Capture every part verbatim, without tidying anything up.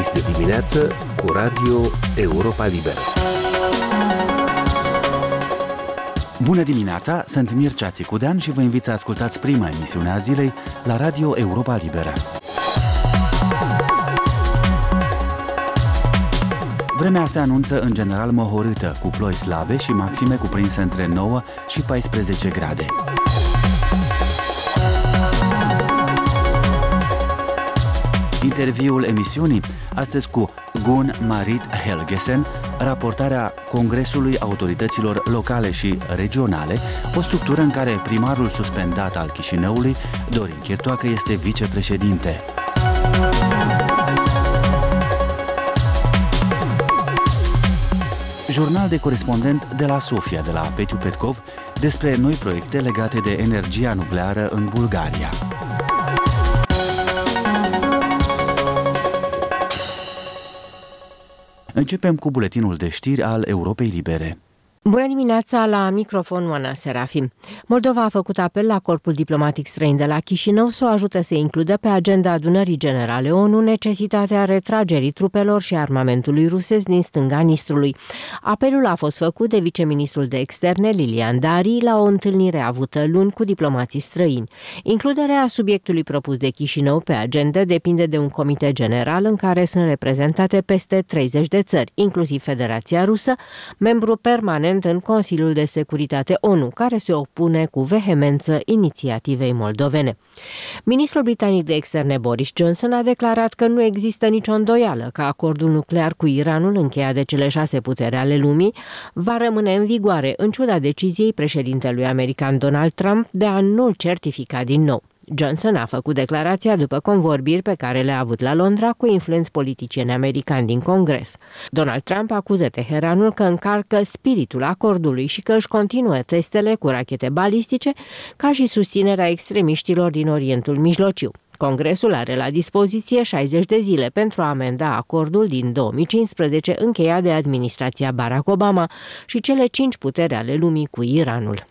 Este dimineață cu Radio Europa Liberă. Bună dimineața, sunt Mircea Țicudean și vă invit să ascultați prima emisiune a zilei la Radio Europa Liberă. Vremea se anunță în general mohorâtă, cu ploi slabe și maxime cuprinse între nouă și paisprezece grade. Interviul emisiunii, astăzi cu Gun Marit Helgesen, raportarea Congresului Autorităților Locale și Regionale, o structură în care primarul suspendat al Chișinăului, Dorin Chirtoacă, este vicepreședinte. Jurnal de corespondent de la Sofia, de la Petiu Petkov, despre noi proiecte legate de energia nucleară în Bulgaria. Începem cu buletinul de știri al Europei Libere. Bună dimineața, la microfon Oana Serafim. Moldova a făcut apel la corpul diplomatic străin de la Chișinău să o ajute să includă pe agenda adunării generale O N U necesitatea retragerii trupelor și armamentului rusesc din stânga Nistrului. Apelul a fost făcut de viceministrul de externe Lilian Dari la o întâlnire avută luni cu diplomații străini. Includerea subiectului propus de Chișinău pe agenda depinde de un comitet general în care sunt reprezentate peste treizeci de țări, inclusiv Federația Rusă, membru permanent în Consiliul de Securitate O N U, care se opune cu vehemență inițiativei moldovene. Ministrul britanic de externe Boris Johnson a declarat că nu există nicio îndoială că acordul nuclear cu Iranul, încheiat de cele șase puteri ale lumii, va rămâne în vigoare, în ciuda deciziei președintelui american Donald Trump de a nu-l certifica din nou. Johnson a făcut declarația după convorbiri pe care le-a avut la Londra cu influenți politicieni americani din Congres. Donald Trump acuză Teheranul că încarcă spiritul acordului și că își continuă testele cu rachete balistice, ca și susținerea extremiștilor din Orientul Mijlociu. Congresul are la dispoziție șaizeci de zile pentru a amenda acordul din două mii cincisprezece încheiat de administrația Barack Obama și cele cinci puteri ale lumii cu Iranul.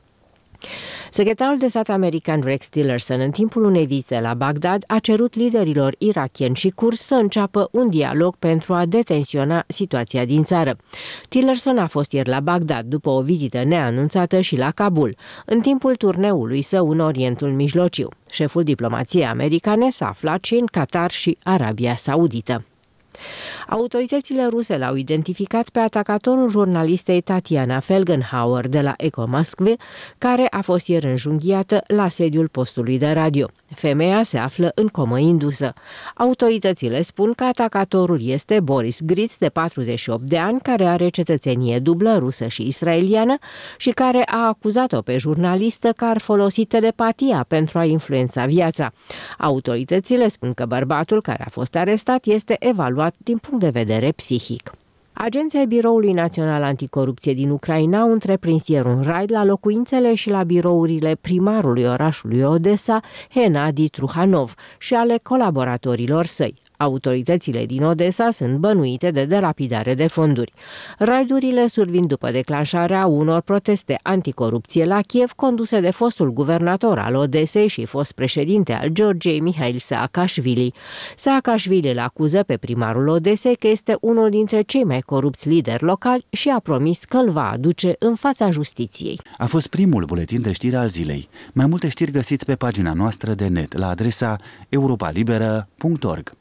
Secretarul de stat american Rex Tillerson, în timpul unei vizite la Bagdad, a cerut liderilor irakieni și kurzi să înceapă un dialog pentru a detensiona situația din țară. Tillerson a fost ieri la Bagdad după o vizită neanunțată și la Kabul, în timpul turneului său în Orientul Mijlociu. Șeful diplomației americane s-a aflat și în Qatar și Arabia Saudită. Autoritățile ruse l-au identificat pe atacatorul jurnalistei Tatiana Felgenhauer de la Echo Moskve, care a fost ieri înjunghiată la sediul postului de radio. Femeia se află în comă indusă. Autoritățile spun că atacatorul este Boris Gritz, de patruzeci și opt de ani, care are cetățenie dublă rusă și israeliană și care a acuzat-o pe jurnalistă că ar folosi telepatia pentru a influența viața. Autoritățile spun că bărbatul care a fost arestat este evaluat din punct de vedere psihic. Agenții Biroului Național Anticorupție din Ucraina au întreprins ieri un raid la locuințele și la birourile primarului orașului Odessa, Henadi Truhanov, și ale colaboratorilor săi. Autoritățile din Odessa sunt bănuite de derapidare de fonduri. Raidurile survin după declanșarea unor proteste anticorupție la Kiev, conduse de fostul guvernator al Odesei și fost președinte al Georgiei, Mihail Saakashvili. Saakashvili îl acuză pe primarul Odesei că este unul dintre cei mai corupți lideri locali și a promis că îl va aduce în fața justiției. A fost primul buletin de știri al zilei. Mai multe știri găsiți pe pagina noastră de net la adresa europa liberă punct org.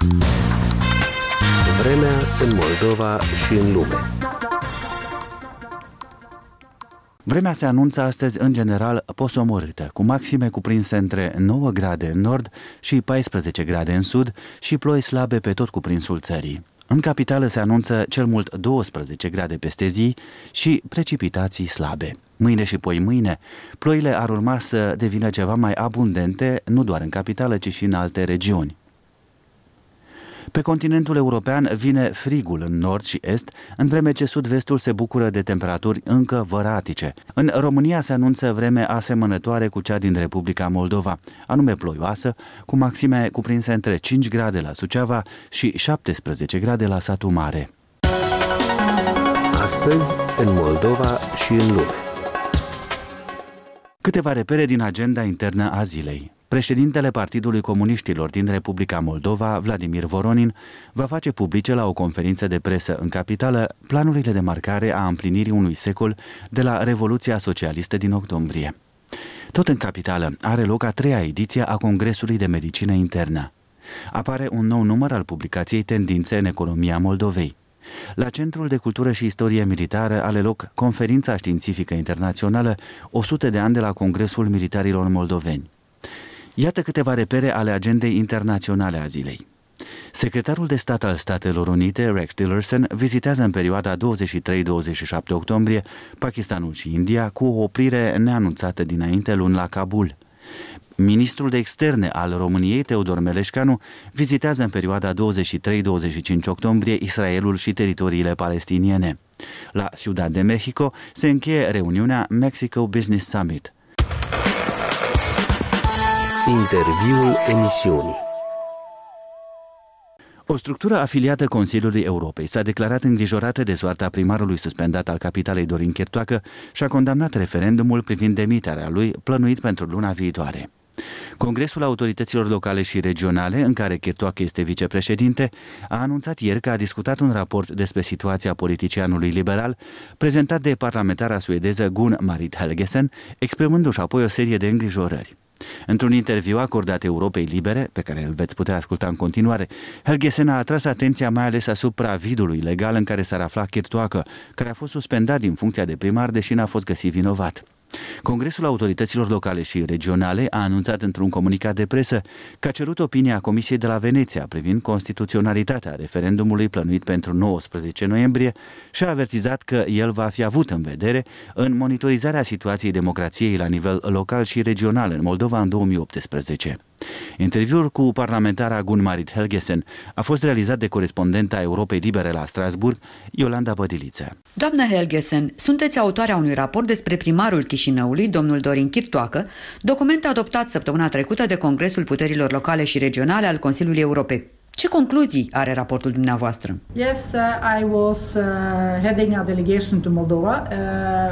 Vremea în Moldova și în lume. Vremea se anunță astăzi în general posomorâtă, cu maxime cuprinse între nouă grade în nord și paisprezece grade în sud și ploi slabe pe tot cuprinsul țării. În capitală se anunță cel mult douăsprezece grade peste zi și precipitații slabe. Mâine și poimâine, ploile ar urma să devină ceva mai abundente, nu doar în capitală, ci și în alte regiuni. Pe continentul european vine frigul în nord și est, în vreme ce sud-vestul se bucură de temperaturi încă văratice. În România se anunță vreme asemănătoare cu cea din Republica Moldova, anume ploioasă, cu maxime cuprinse între cinci grade la Suceava și șaptesprezece grade la Satu Mare. Astăzi, în Moldova și în lume. Câteva repere din agenda internă a zilei. Președintele Partidului Comuniștilor din Republica Moldova, Vladimir Voronin, va face publice la o conferință de presă în capitală planurile de marcare a împlinirii unui secol de la Revoluția Socialistă din octombrie. Tot în capitală are loc a treia ediție a Congresului de Medicină Internă. Apare un nou număr al publicației Tendințe în economia Moldovei. La Centrul de Cultură și Istorie Militară are loc Conferința Științifică Internațională o sută de ani de la Congresul Militarilor Moldoveni. Iată câteva repere ale agendei internaționale a zilei. Secretarul de stat al Statelor Unite, Rex Tillerson, vizitează în perioada douăzeci și trei douăzeci și șapte octombrie Pakistanul și India cu o oprire neanunțată dinainte luni la Kabul. Ministrul de Externe al României, Teodor Meleșcanu, vizitează în perioada douăzeci și trei douăzeci și cinci octombrie Israelul și teritoriile palestiniene. La Ciudad de Mexico se încheie reuniunea Mexico Business Summit. Interviul emisiunii. O structură afiliată Consiliului Europei s-a declarat îngrijorată de soarta primarului suspendat al capitalei Dorin Chirtoacă și a condamnat referendumul privind demiterea lui plănuit pentru luna viitoare. Congresul Autorităților Locale și Regionale, în care Chirtoacă este vicepreședinte, a anunțat ieri că a discutat un raport despre situația politicianului liberal, prezentat de parlamentara suedeză Gun Marit Helgesen, exprimându-și apoi o serie de îngrijorări. Într-un interviu acordat Europei Libere, pe care îl veți putea asculta în continuare, Helgesen a atras atenția mai ales asupra vidului legal în care s-ar afla Chirtoacă, care a fost suspendat din funcția de primar, deși n-a fost găsit vinovat. Congresul Autorităților Locale și Regionale a anunțat într-un comunicat de presă că a cerut opinia Comisiei de la Veneția privind constituționalitatea referendumului plănuit pentru nouăsprezece noiembrie și a avertizat că el va fi avut în vedere în monitorizarea situației democrației la nivel local și regional în Moldova în două mii optsprezece. Interviul cu parlamentara Gun Marit Helgesen a fost realizat de corespondenta Europei Libere la Strasburg, Iolanda Bădiliță. Doamnă Helgesen, sunteți autoarea unui raport despre primarul Chișinăului, domnul Dorin Chirtoacă, document adoptat săptămâna trecută de Congresul Puterilor Locale și Regionale al Consiliului Europei. Ce concluzii are raportul dumneavoastră? Yes, uh, I was uh, heading a delegation to Moldova, uh,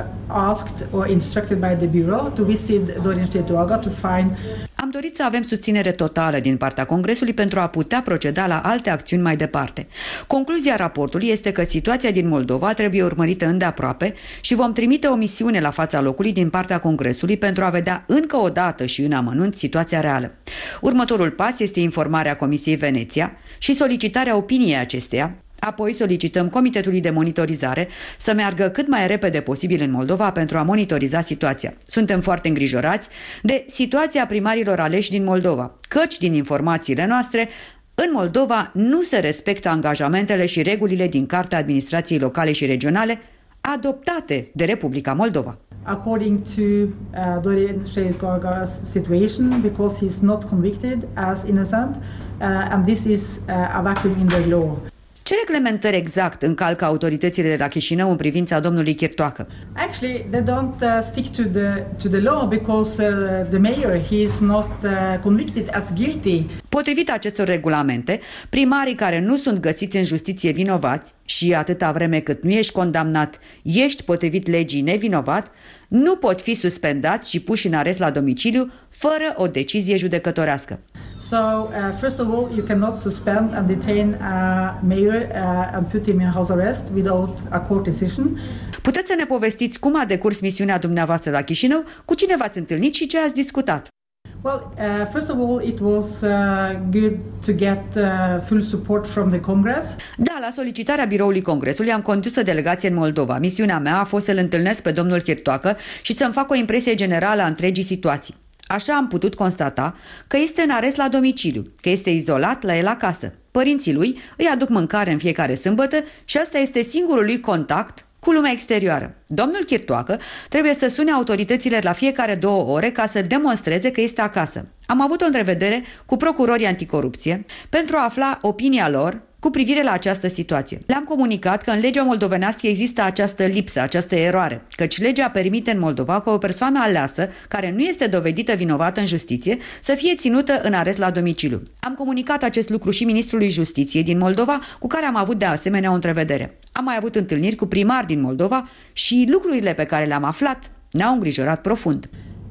asked or instructed by the bureau to visit Dorin Chirtoacă to find. Am dorit să avem susținere totală din partea Congresului pentru a putea proceda la alte acțiuni mai departe. Concluzia raportului este că situația din Moldova trebuie urmărită îndeaproape și vom trimite o misiune la fața locului din partea Congresului pentru a vedea încă o dată și în amănunt situația reală. Următorul pas este informarea Comisiei Veneția și solicitarea opiniei acesteia. Apoi solicităm Comitetului de Monitorizare să meargă cât mai repede posibil în Moldova pentru a monitoriza situația. Suntem foarte îngrijorați de situația primarilor aleși din Moldova, căci din informațiile noastre, în Moldova nu se respectă angajamentele și regulile din Carta Administrației Locale și Regionale adoptate de Republica Moldova. According to uh, Dorin Chirtoake's situation, because he's not convicted as innocent, uh, and this is uh, a vacuum in the law. Ce reglementări exact încalcă autoritățile de la Chișinău în privința domnului Chirtoacă? Actually, they don't uh, stick to the to the law because uh, the mayor he is not uh, convicted as guilty. Potrivit acestor regulamente, primarii care nu sunt găsiți în justiție vinovați și atâta vreme cât nu ești condamnat, ești potrivit legii nevinovat, nu pot fi suspendați și puși în arest la domiciliu fără o decizie judecătorească. So, uh, first of all, you cannot suspend and detain a mayor uh, and put him in house arrest without a court decision. Puteți să ne povestiți cum a decurs misiunea dumneavoastră la Chișinău, cu cine v-ați întâlnit și ce ați discutat? Well, uh, first of all, it was uh, good to get uh, full support from the Congress. Da, la solicitarea biroului Congresului am condus o delegație în Moldova. Misiunea mea a fost să-l întâlnesc pe domnul Chirtoacă și să-mi fac o impresie generală a întregii situații. Așa am putut constata că este în arest la domiciliu, că este izolat la el acasă. Părinții lui îi aduc mâncare în fiecare sâmbătă și asta este singurul lui contact cu lumea exterioară. Domnul Chirtoacă trebuie să sune autoritățile la fiecare două ore ca să demonstreze că este acasă. Am avut o întrevedere cu procurorii anticorupție pentru a afla opinia lor cu privire la această situație. Le-am comunicat că în legea moldovenească există această lipsă, această eroare, căci legea permite în Moldova ca o persoană aleasă, care nu este dovedită vinovată în justiție, să fie ținută în arest la domiciliu. Am comunicat acest lucru și ministrului Justiției din Moldova, cu care am avut de asemenea o întrevedere. Am mai avut întâlniri cu primari din Moldova și lucrurile pe care le-am aflat ne-au îngrijorat profund.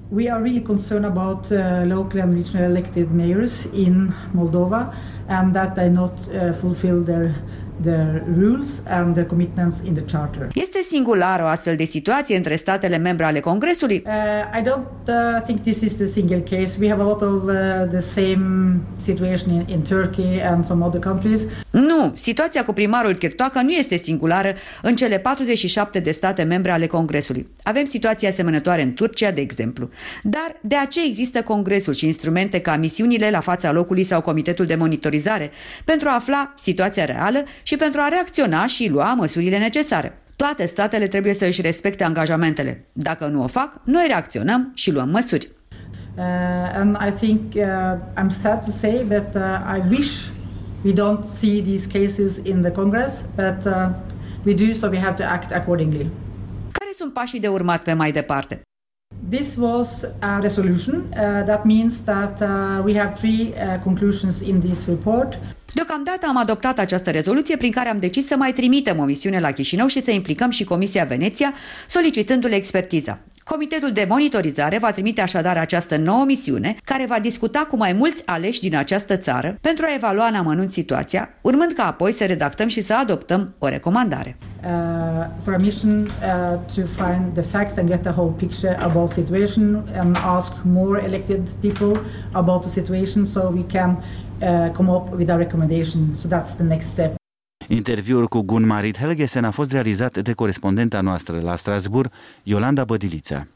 We are really concerned about uh, local and regional elected mayors in Moldova and that they not uh, fulfill their the rules and the commitments in the charter. Este singulară o astfel de situație între statele membre ale Congresului? Uh, I don't uh, think this is the single case. We have a lot of uh, the same situation in, in Turkey and some other countries. Nu, situația cu primarul Chirtoacă nu este singulară în cele patruzeci și șapte de state membre ale Congresului. Avem situații asemănătoare în Turcia, de exemplu. Dar de aceea există Congresul și instrumente ca misiunile la fața locului sau Comitetul de Monitorizare pentru a afla situația reală și pentru a reacționa și lua măsurile necesare. Toate statele trebuie să își respecte angajamentele. Dacă nu o fac, noi reacționăm și luăm măsuri. Uh, and I think uh, I'm sad to say that uh, I wish we don't see these cases in the Congress, but uh, we do, so we have to act accordingly. Care sunt pașii de urmat pe mai departe? This was a resolution. Uh, that means that uh, we have three uh, conclusions in this report. Deocamdată am adoptat această rezoluție prin care am decis să mai trimitem o misiune la Chișinău și să implicăm și Comisia Veneția, solicitându-le expertiza. Comitetul de monitorizare va trimite așadar această nouă misiune, care va discuta cu mai mulți aleși din această țară pentru a evalua în amănunt situația, urmând ca apoi să redactăm și să adoptăm o recomandare. Uh, for a mission uh, to find the facts and get the whole picture about the situation and ask more elected people about the situation so we can uh, come up with a recommendation. So that's the next step. Interviul cu Gun-Marit Helgesen a fost realizat de corespondenta noastră la Strasbourg, Iolanda Bădilița.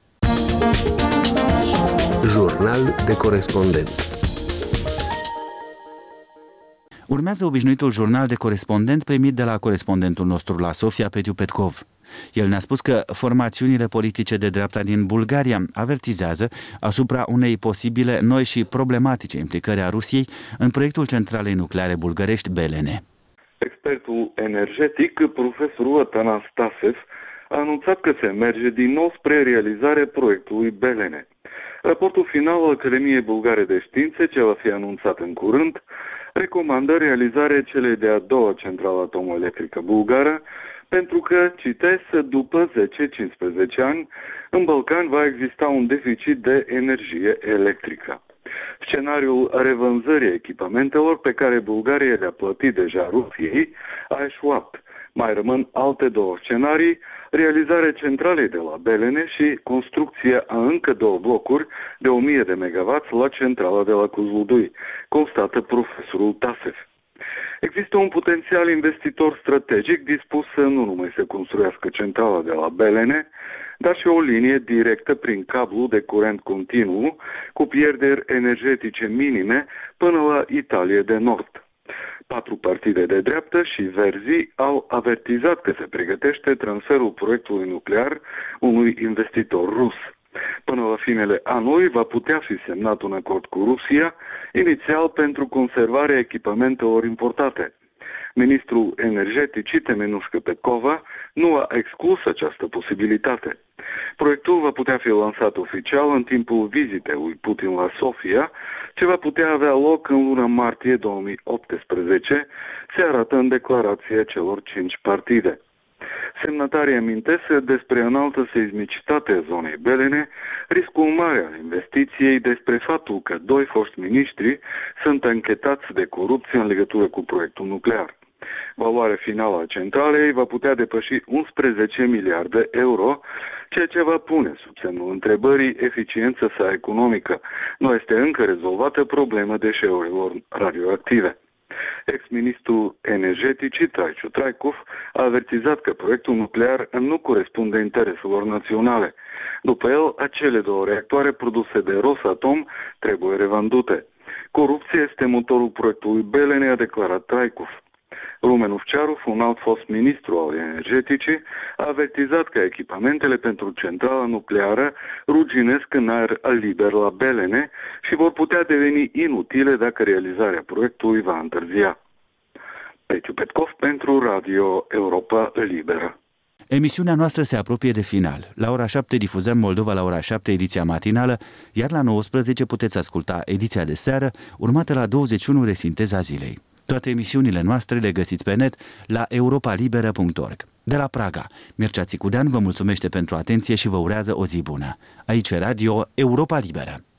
Jurnal de corespondent. Urmează obișnuitul jurnal de corespondent primit de la corespondentul nostru la Sofia, Petiu Petkov. El ne-a spus că formațiunile politice de dreapta din Bulgaria avertizează asupra unei posibile noi și problematice implicări a Rusiei în proiectul centralei nucleare bulgărești Belene. Expertul energetic, profesorul Atanas Tasev, a anunțat că se merge din nou spre realizarea proiectului Belene. Raportul final al Academiei Bulgare de Științe, ce va fi anunțat în curând, recomandă realizarea celei de-a doua centrală atomoelectrică bulgară, pentru că, citesc, după zece cincisprezece ani, în Balcan va exista un deficit de energie electrică. Scenariul revânzării echipamentelor pe care Bulgaria le-a plătit deja Rusiei a eșuat. Mai rămân alte două scenarii, realizarea centralei de la Belene și construcția a încă două blocuri de o mie de megawatts la centrala de la Kozlodui, constată profesorul Tasev. Există un potențial investitor strategic dispus să nu numai să construiască centrala de la Belene, dar și o linie directă prin cablu de curent continuu cu pierderi energetice minime până la Italia de Nord. Patru partide de dreaptă și Verzi au avertizat că se pregătește transferul proiectului nuclear unui investitor rus. Până la finele anului va putea fi semnat un acord cu Rusia, inițial pentru conservarea echipamentelor importate. Ministrul energeticii Temenușcă Petkova nu a exclus această posibilitate. Proiectul va putea fi lansat oficial în timpul vizitei lui Putin la Sofia, ce va putea avea loc în luna martie două mii optsprezece, se arată în declarația celor cinci partide. Semnatarii amintesc despre înaltă seismicitate a zonei Belene, riscul mare al investiției, despre faptul că doi foști miniștri sunt anchetați de corupție în legătură cu proiectul nuclear. Valoarea finală a centralei va putea depăși unsprezece miliarde euro, ceea ce va pune sub semnul întrebării eficiența sa economică. Nu este încă rezolvată problema deșeurilor radioactive. Ex-ministrul energeticii Traicu Traicov a avertizat că proiectul nuclear nu corespunde intereselor naționale. După el, acele două reactoare produse de Rosatom trebuie revândute. Corupția este motorul proiectului Belene, a declarat Traicov. Rumen Ufcearov, un alt fost ministru al energeticii, a avertizat că echipamentele pentru centrala nucleară ruginesc în aer liber la Belene și vor putea deveni inutile dacă realizarea proiectului va întârzia. Petiu Petkov pentru Radio Europa Liberă. Emisiunea noastră se apropie de final. La ora șapte difuzăm Moldova la ora șapte ediția matinală, iar la nouăsprezece puteți asculta ediția de seară, urmată la douăzeci și unu de Sinteza Zilei. Toate emisiunile noastre le găsiți pe net la europa liberă punct org. De la Praga, Mircea Țicudean vă mulțumește pentru atenție și vă urează o zi bună. Aici e Radio Europa Liberă.